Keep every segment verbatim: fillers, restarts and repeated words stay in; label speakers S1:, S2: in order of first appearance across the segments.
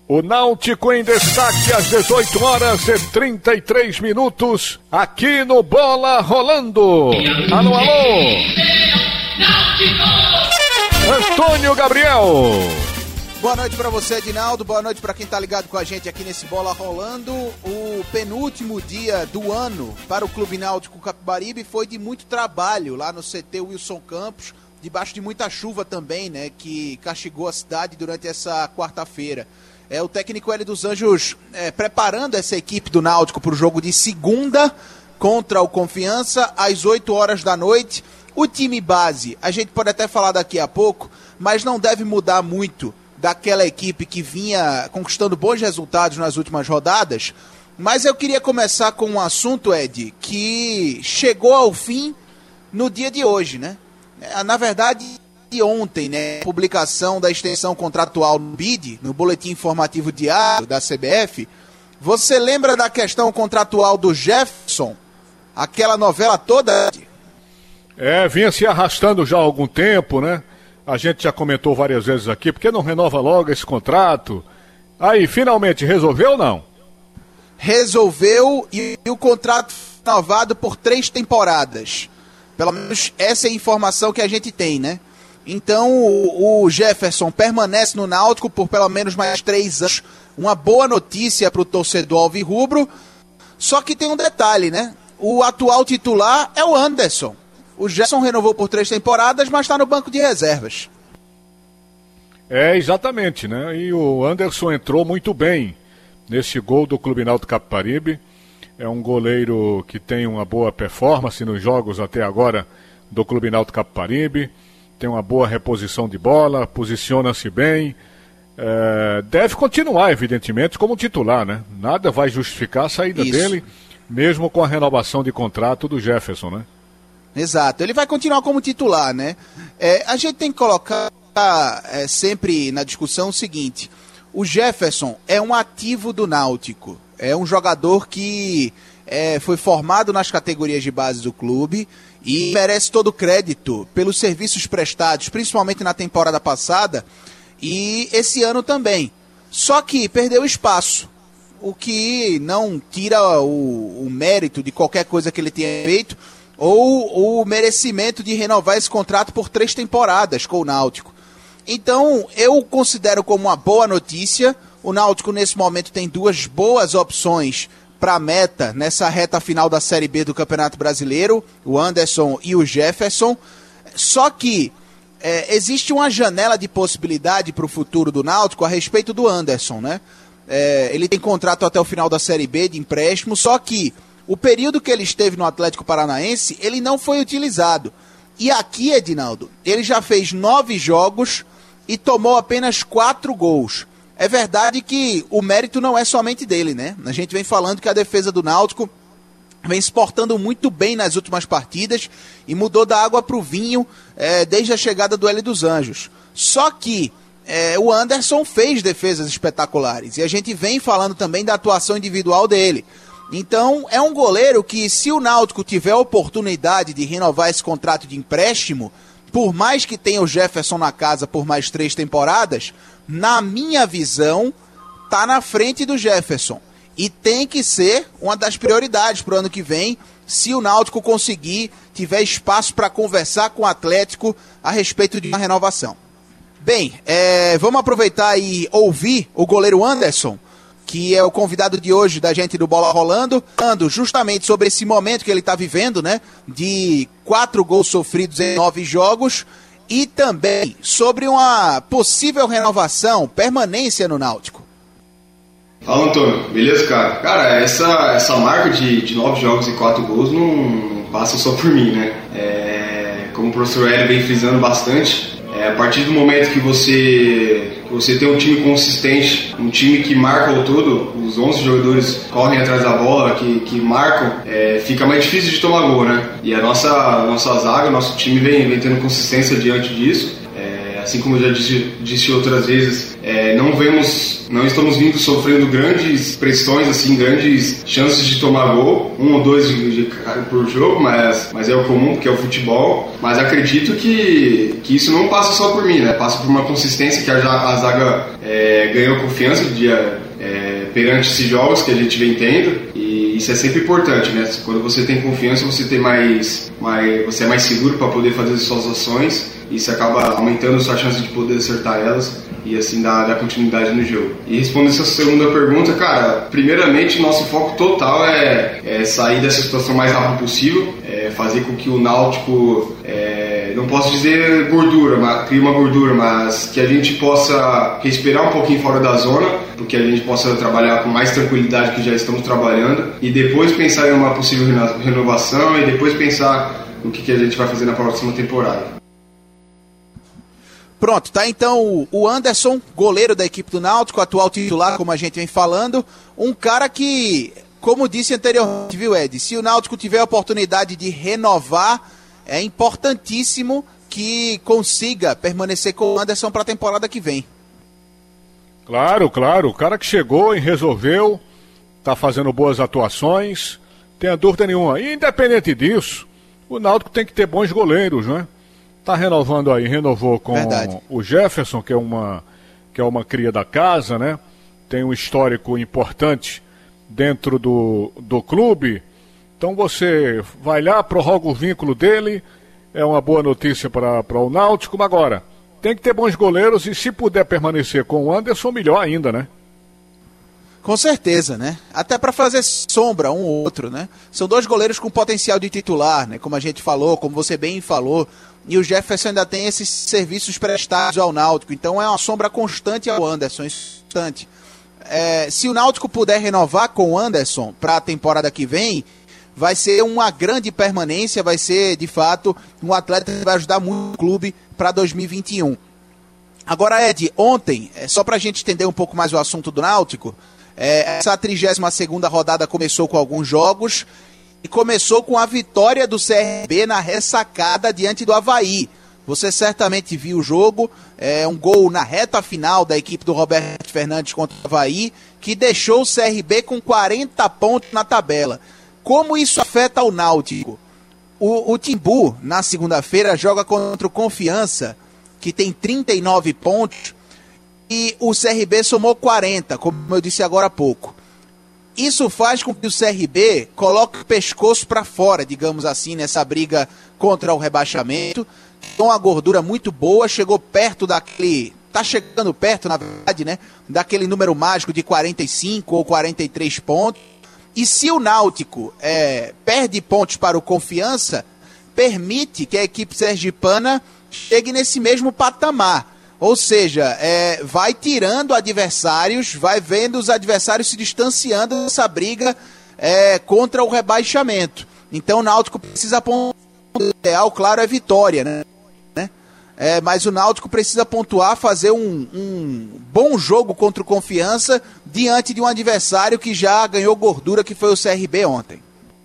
S1: O Náutico em destaque às dezoito horas e trinta e três minutos, aqui no Bola Rolando. Alô, alô! Antônio Gabriel.
S2: Boa noite para você, Edinaldo. Boa noite para quem tá ligado com a gente aqui nesse Bola Rolando. O penúltimo dia do ano para o Clube Náutico Capibaribe foi de muito trabalho lá no C T Wilson Campos, debaixo de muita chuva também, né, que castigou a cidade durante essa quarta-feira. É, o técnico Hélio dos Anjos é, preparando essa equipe do Náutico para o jogo de segunda contra o Confiança, às oito horas da noite. O time base, a gente pode até falar daqui a pouco, mas não deve mudar muito daquela equipe que vinha conquistando bons resultados nas últimas rodadas. Mas eu queria começar com um assunto, Ed, que chegou ao fim no dia de hoje, né? Na verdade, de ontem, né, a publicação da extensão contratual no B I D, no Boletim Informativo Diário da C B F. Você lembra da questão contratual do Jefferson? Aquela novela toda?
S1: É, vinha se arrastando já há algum tempo, né? A gente já comentou várias vezes aqui, por que não renova logo esse contrato? Aí, finalmente, resolveu ou não?
S2: Resolveu, e, e o contrato foi renovado por três temporadas. Pelo menos essa é a informação que a gente tem, né? Então o, o Jefferson permanece no Náutico por pelo menos mais três anos. Uma boa notícia para o torcedor alvirrubro. Só que tem um detalhe, né? O atual titular é o Anderson. O Jefferson renovou por três temporadas, mas está no banco de reservas.
S1: É, exatamente, né? E o Anderson entrou muito bem nesse gol do Clube Náutico Capibaribe. É um goleiro que tem uma boa performance nos jogos até agora do Clube Náutico Capibaribe. Tem uma boa reposição de bola, posiciona-se bem. É, deve continuar, evidentemente, como titular, né? Nada vai justificar a saída Isso. dele, mesmo com a renovação de contrato do Jefferson, né?
S2: Exato, ele vai continuar como titular, né? É, a gente tem que colocar é, sempre na discussão o seguinte: o Jefferson é um ativo do Náutico, é um jogador que é, foi formado nas categorias de base do clube e merece todo o crédito pelos serviços prestados, principalmente na temporada passada e esse ano também. Só que perdeu espaço, o que não tira o, o mérito de qualquer coisa que ele tenha feito ou o merecimento de renovar esse contrato por três temporadas com o Náutico. Então, eu considero como uma boa notícia. O Náutico, nesse momento, tem duas boas opções para a meta nessa reta final da Série B do Campeonato Brasileiro, o Anderson e o Jefferson. Só que é, existe uma janela de possibilidade para o futuro do Náutico a respeito do Anderson, né? É, ele tem contrato até o final da Série B de empréstimo, só que o período que ele esteve no Atlético Paranaense, ele não foi utilizado. E aqui, Edinaldo, ele já fez nove jogos e tomou apenas quatro gols. É verdade que o mérito não é somente dele, né? A gente vem falando que a defesa do Náutico vem se portando muito bem nas últimas partidas e mudou da água para o vinho é, desde a chegada do Hélio dos Anjos. Só que é, o Anderson fez defesas espetaculares e a gente vem falando também da atuação individual dele. Então é um goleiro que, se o Náutico tiver a oportunidade de renovar esse contrato de empréstimo, por mais que tenha o Jefferson na casa por mais três temporadas, na minha visão, tá na frente do Jefferson. E tem que ser uma das prioridades para o ano que vem, se o Náutico conseguir, tiver espaço para conversar com o Atlético a respeito de uma renovação. Bem, é, vamos aproveitar e ouvir o goleiro Anderson, que é o convidado de hoje da gente do Bola Rolando, falando justamente sobre esse momento que ele está vivendo, né? De quatro gols sofridos em nove jogos e também sobre uma possível renovação, permanência no Náutico.
S3: Fala, Antônio. Beleza, cara? Cara, essa, essa marca de, de nove jogos e quatro gols não, não passa só por mim, né? É, como o professor Hélio vem frisando bastante, é, a partir do momento que você... Você tem um time consistente, um time que marca o todo, os onze jogadores correm atrás da bola, que, que marcam, é, fica mais difícil de tomar gol, né? E a nossa, a nossa zaga, nosso time vem, vem tendo consistência diante disso. É, assim como eu já disse, disse outras vezes, é, não vemos, não estamos vindo sofrendo grandes pressões, assim, grandes chances de tomar gol, um ou dois de, de, por jogo, mas, mas é o comum, porque é o futebol. Mas acredito que, que isso não passa só por mim, né? Passa por uma consistência que a, a zaga é, ganhou confiança de, é, perante esses jogos que a gente vem tendo, e isso é sempre importante, né? Quando você tem confiança, você tem mais, mais você é mais seguro para poder fazer as suas ações, e isso acaba aumentando a sua chance de poder acertar elas e assim dar, dar continuidade no jogo. E respondendo essa segunda pergunta, cara, primeiramente nosso foco total é, é sair dessa situação o mais rápido possível, é fazer com que o Náutico, é, não posso dizer gordura, mas, crie uma gordura, mas que a gente possa respirar um pouquinho fora da zona, porque a gente possa trabalhar com mais tranquilidade que já estamos trabalhando, e depois pensar em uma possível renovação, e depois pensar no que, que a gente vai fazer na próxima temporada.
S2: Pronto, tá então o Anderson, goleiro da equipe do Náutico, atual titular, como a gente vem falando, um cara que, como disse anteriormente, viu, Ed, se o Náutico tiver a oportunidade de renovar, é importantíssimo que consiga permanecer com o Anderson para a temporada que vem.
S1: Claro, claro, o cara que chegou e resolveu, tá fazendo boas atuações, tenha dúvida nenhuma. E independente disso, o Náutico tem que ter bons goleiros, né? Tá renovando aí, renovou com Verdade. o Jefferson, que é uma que é uma cria da casa, né? Tem um histórico importante dentro do, do clube. Então você vai lá, prorroga o vínculo dele, é uma boa notícia para o Náutico. Mas agora, tem que ter bons goleiros e se puder permanecer com o Anderson, melhor ainda, né?
S2: Com certeza, né? Até para fazer sombra um ou outro, né? São dois goleiros com potencial de titular, né? Como a gente falou, como você bem falou. E o Jefferson ainda tem esses serviços prestados ao Náutico. Então é uma sombra constante ao Anderson. Constante. É, se o Náutico puder renovar com o Anderson para a temporada que vem, vai ser uma grande permanência, vai ser, de fato, um atleta que vai ajudar muito o clube para dois mil e vinte e um. Agora, Ed, ontem, é, só para a gente entender um pouco mais o assunto do Náutico, é, essa trigésima segunda rodada começou com alguns jogos, e começou com a vitória do C R B na ressacada diante do Avaí. Você certamente viu o jogo, é um gol na reta final da equipe do Roberto Fernandes contra o Avaí, que deixou o C R B com quarenta pontos na tabela. Como isso afeta o Náutico? O, o Timbu, na segunda-feira, joga contra o Confiança, que tem trinta e nove pontos, e o C R B somou quarenta, como eu disse agora há pouco. Isso faz com que o C R B coloque o pescoço para fora, digamos assim, nessa briga contra o rebaixamento. Tem uma gordura muito boa, chegou perto daquele... Tá chegando perto, na verdade, né? Daquele número mágico de quarenta e cinco ou quarenta e três pontos. E se o Náutico é, perde pontos para o Confiança, permite que a equipe sergipana chegue nesse mesmo patamar. Ou seja, é, vai tirando adversários, vai vendo os adversários se distanciando dessa briga é, contra o rebaixamento. Então o Náutico precisa pontuar. O ideal, claro, é vitória, né? É, mas o Náutico precisa pontuar, fazer um, um bom jogo contra o Confiança diante de um adversário que já ganhou gordura, que foi o C R B ontem.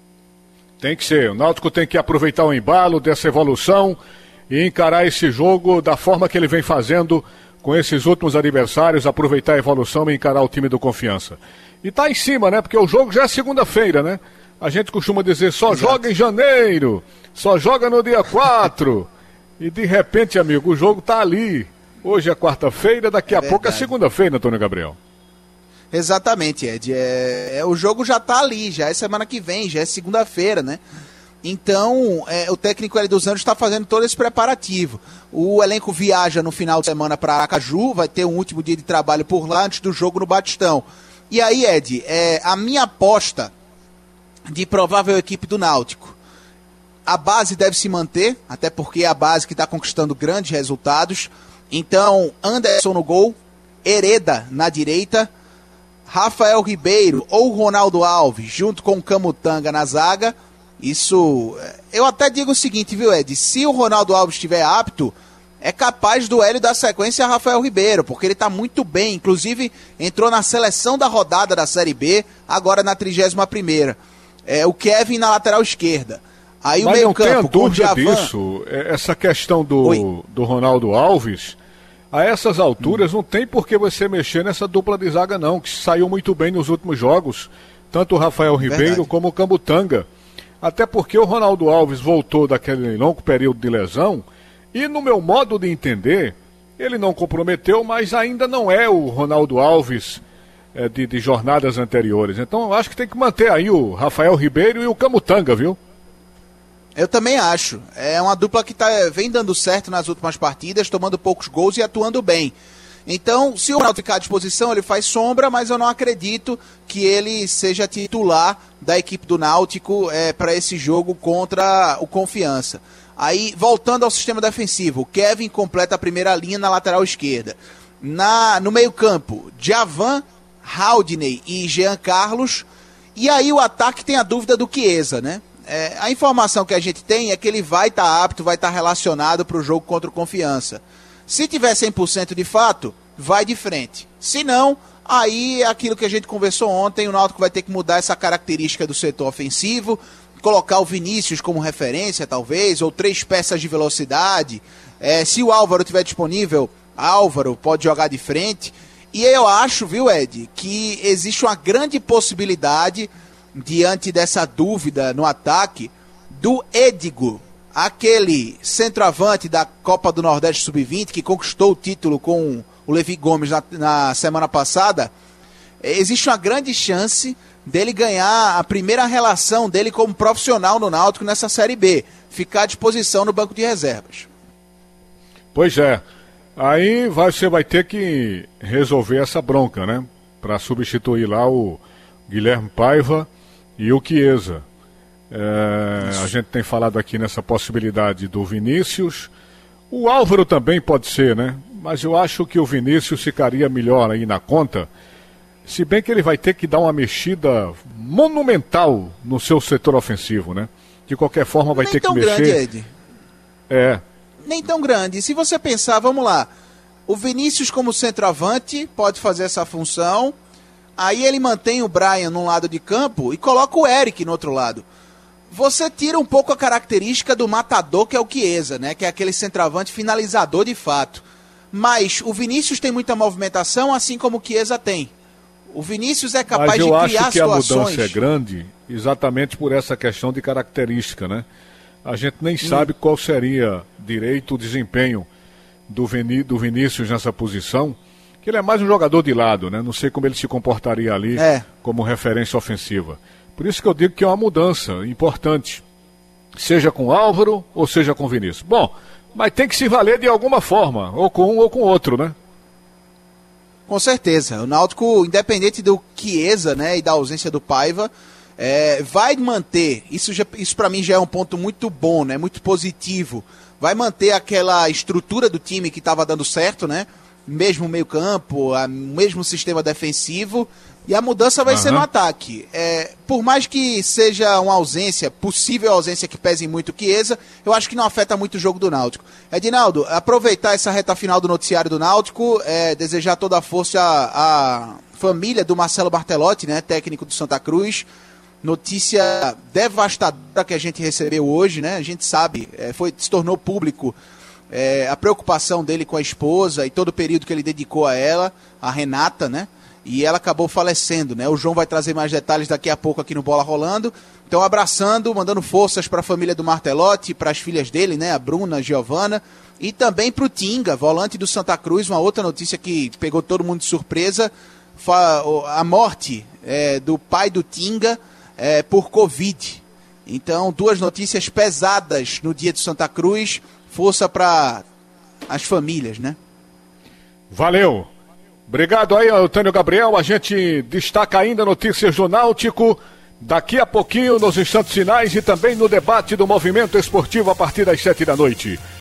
S1: Tem que ser. O Náutico tem que aproveitar o embalo dessa evolução e encarar esse jogo da forma que ele vem fazendo com esses últimos adversários, aproveitar a evolução e encarar o time do Confiança. E tá em cima, né? Porque o jogo já é segunda-feira, né? A gente costuma dizer só Exato. joga em janeiro, só joga no dia quatro. E de repente, amigo, o jogo tá ali. Hoje é quarta-feira, daqui é a verdade. pouco é segunda-feira, Antônio Gabriel.
S2: Exatamente, Ed. É, é, o jogo já tá ali, já é semana que vem, já é segunda-feira, né? Então, é, o técnico Hélio dos Anjos está fazendo todo esse preparativo. O elenco viaja no final de semana para Aracaju, vai ter um último dia de trabalho por lá antes do jogo no Batistão. E aí, Ed, é, a minha aposta de provável equipe do Náutico. A base deve se manter, até porque é a base que está conquistando grandes resultados. Então, Anderson no gol, Hereda na direita, Rafael Ribeiro ou Ronaldo Alves, junto com o Camutanga na zaga. Isso, eu até digo o seguinte, viu, Ed? Se o Ronaldo Alves estiver apto, é capaz do Hélio dar sequência a Rafael Ribeiro, porque ele está muito bem. Inclusive, entrou na seleção da rodada da Série B, agora na trigésima primeira. É, o Kevin na lateral esquerda. Aí
S1: Mas
S2: o meio
S1: não
S2: campo,
S1: tenha dúvida
S2: Djavan...
S1: disso. Essa questão do, do Ronaldo Alves a essas alturas hum. não tem por que você mexer nessa dupla de zaga não, que saiu muito bem nos últimos jogos, tanto o Rafael Ribeiro Verdade. como o Camutanga. Até porque o Ronaldo Alves voltou daquele longo período de lesão e, no meu modo de entender, ele não comprometeu, mas ainda não é o Ronaldo Alves é, de, de jornadas anteriores. Então eu acho que tem que manter aí o Rafael Ribeiro e o Camutanga, viu?
S2: Eu também acho. É uma dupla que tá, vem dando certo nas últimas partidas, tomando poucos gols e atuando bem. Então, se o Ronaldo ficar à disposição, ele faz sombra, mas eu não acredito que ele seja titular da equipe do Náutico é, para esse jogo contra o Confiança. Aí, voltando ao sistema defensivo, o Kevin completa a primeira linha na lateral esquerda. Na, no meio-campo, Djavan, Haldney e Jean Carlos. E aí o ataque tem a dúvida do Chiesa, né? É, a informação que a gente tem é que ele vai estar tá apto, vai estar tá relacionado para o jogo contra o Confiança. Se tiver cem por cento de fato, vai de frente. Se não, aí é aquilo que a gente conversou ontem, o Náutico vai ter que mudar essa característica do setor ofensivo, colocar o Vinícius como referência, talvez, ou três peças de velocidade. É, se o Álvaro estiver disponível, Álvaro pode jogar de frente. E eu acho, viu, Ed, que existe uma grande possibilidade, diante dessa dúvida no ataque, do Edigo, aquele centroavante da Copa do Nordeste sub vinte, que conquistou o título com o Levi Gomes na, na semana passada. Existe uma grande chance dele ganhar a primeira relação dele como profissional no Náutico nessa Série B, ficar à disposição no banco de reservas.
S1: Pois é, aí você vai ter que resolver essa bronca, né? Para substituir lá o Guilherme Paiva e o Chiesa. É, a gente tem falado aqui nessa possibilidade do Vinícius. O Álvaro também pode ser, né? Mas eu acho que o Vinícius ficaria melhor aí na conta, se bem que ele vai ter que dar uma mexida monumental no seu setor ofensivo, né? De qualquer forma vai
S2: Nem
S1: ter que
S2: tão
S1: mexer.
S2: Grande, Ed.
S1: É.
S2: Nem tão grande. Se você pensar, vamos lá, o Vinícius como centroavante pode fazer essa função, aí ele mantém o Brian num lado de campo e coloca o Eric no outro lado. Você tira um pouco a característica do matador, que é o Chiesa, né? Que é aquele centroavante finalizador de fato. Mas o Vinícius tem muita movimentação, assim como o Chiesa tem. O Vinícius é capaz de criar situações...
S1: Mas eu acho que situações... a mudança é grande exatamente por essa questão de característica, né? A gente nem hum. sabe qual seria direito o desempenho do, Viní... do Vinícius nessa posição, que ele é mais um jogador de lado, né? Não sei como ele se comportaria ali é. como referência ofensiva. Por isso que eu digo que é uma mudança importante, seja com Álvaro ou seja com Vinícius. Bom, mas tem que se valer de alguma forma, ou com um ou com outro, né?
S2: Com certeza. O Náutico, independente do Chiesa, né, e da ausência do Paiva, é, vai manter, isso, já, isso para mim já é um ponto muito bom, né, muito positivo, vai manter aquela estrutura do time que estava dando certo, né? Mesmo meio campo, o mesmo sistema defensivo, e a mudança vai uhum. ser no ataque. É, por mais que seja uma ausência, possível ausência que pese muito o Chiesa, eu acho que não afeta muito o jogo do Náutico. Edinaldo, aproveitar essa reta final do noticiário do Náutico, é, desejar toda a força à, à família do Marcelo Bartelotti, né, técnico do Santa Cruz. Notícia devastadora que a gente recebeu hoje, né? A gente sabe, é, foi, se tornou público é, a preocupação dele com a esposa e todo o período que ele dedicou a ela, a Renata, né? E ela acabou falecendo, né? O João vai trazer mais detalhes daqui a pouco aqui no Bola Rolando. Então, abraçando, mandando forças para a família do Martelotti, para as filhas dele, né? A Bruna, a Giovana, e também para o Tinga, volante do Santa Cruz. Uma outra notícia que pegou todo mundo de surpresa, a morte é, do pai do Tinga é, por Covid. Então, duas notícias pesadas no dia de Santa Cruz. Força para as famílias, né?
S1: Valeu! Obrigado aí, Antônio Gabriel. A gente destaca ainda notícias do Náutico daqui a pouquinho, nos instantes finais, e também no debate do movimento esportivo a partir das sete da noite.